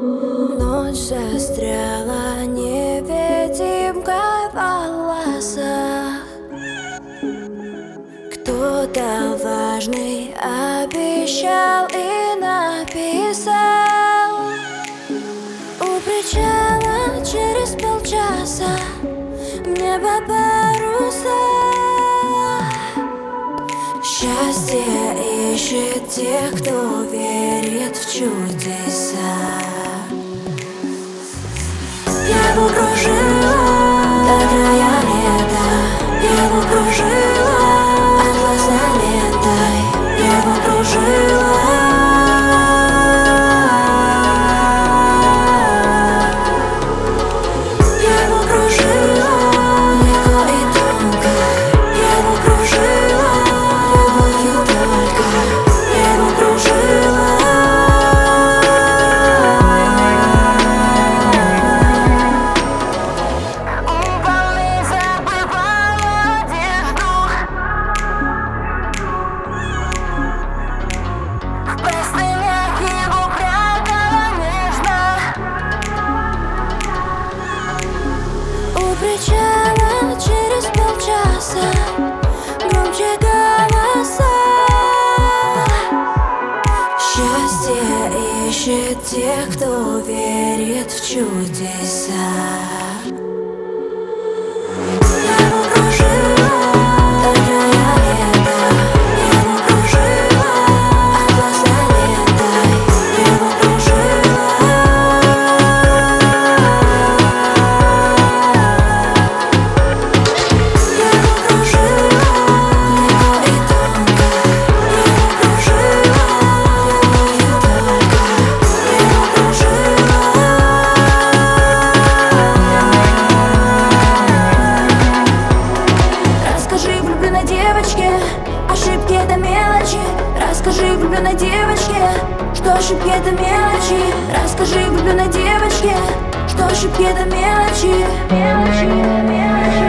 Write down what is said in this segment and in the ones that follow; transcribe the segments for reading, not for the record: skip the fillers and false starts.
Ночь застряла невидимкой в волосах. Кто-то важный обещал и написал. У причала через полчаса небо паруса. Счастье ищет тех, кто верит в чудеса. Я его кружила до края лета. Я его кружила атласной лентой. Я его кружила. Я его кружила легко и тонко. Я его кружила любовью только. Я его кружила. Причала через полчаса громче голоса. Счастье ищет тех, кто верит в чудеса. Я его кружила до края лета. Я его кружила атласной лентой. Я его кружила. Ошибки это мелочи. Расскажи влюбленной девочке, что ошибки это мелочи. Расскажи влюбленной девочке, что ошибки это мелочи. Мелочи, мелочи.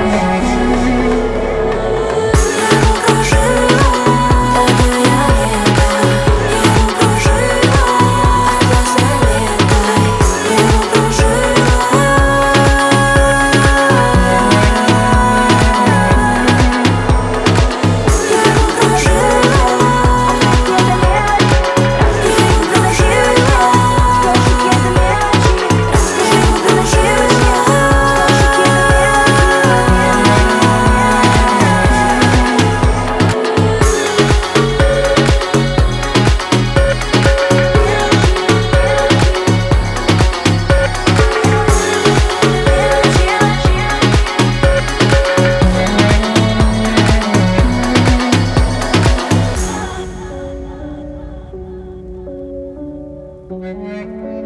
Thank you.